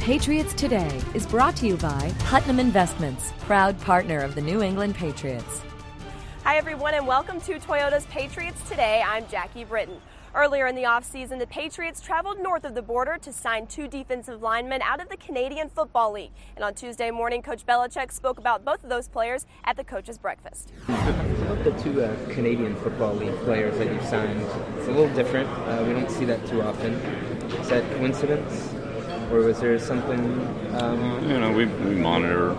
Patriots Today is brought to you by Putnam Investments, proud partner of the New England Patriots. Hi everyone and welcome to Toyota's Patriots Today. I'm Jackie Britton. Earlier in the offseason, the Patriots traveled north of the border to sign 2 defensive linemen out of the Canadian Football League. And on Tuesday morning, Coach Belichick spoke about both of those players at the coaches' breakfast. About the 2 Canadian Football League players that you've signed, it's a little different. We don't see that too often. Is that coincidence? Or was there something? We monitor.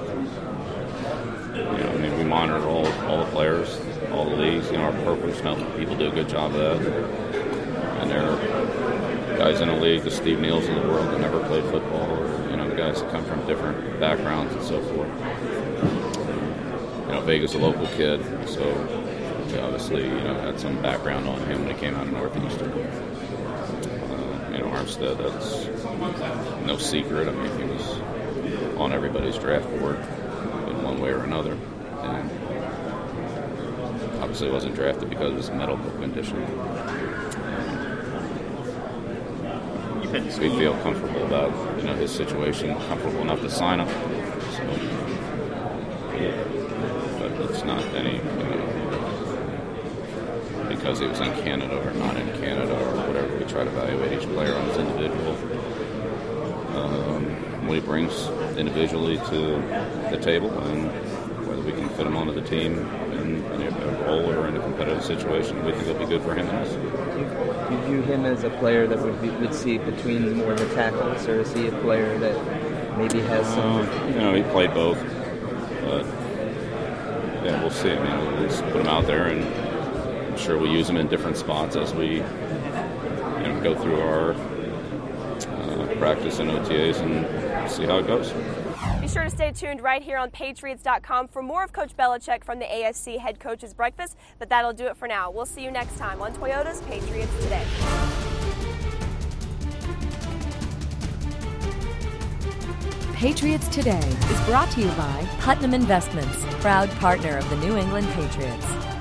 We monitor all the players, all the leagues. Our professional people do a good job of that. And there are guys in the league, the Steve Neals of the world, that never played football, or guys that come from different backgrounds and so forth. Vega's a local kid, so he obviously had some background on him when he came out of Northeastern. Armstead, that's no secret. He was on everybody's draft board in one way or another. And obviously wasn't drafted because of his medical condition. We feel comfortable about his situation, comfortable enough to sign him. So, but it's not any because he was in Canada or not in Canada or whatever. We try to evaluate each player on his individual. What he brings individually to the table and whether we can fit him onto the team in a role or in a competitive situation, we think it'll be good for him and us. Do you view him as a player that would see between more of the tackles, or is he a player that maybe has some... he played both. But, yeah, we'll see. We'll just put him out there, and I'm sure we'll use him in different spots as we go through our practice and OTAs and see how it goes. Be sure to stay tuned right here on Patriots.com for more of Coach Belichick from the AFC Head Coach's Breakfast, but that'll do it for now. We'll see you next time on Toyota's Patriots Today. Patriots Today is brought to you by Putnam Investments, proud partner of the New England Patriots.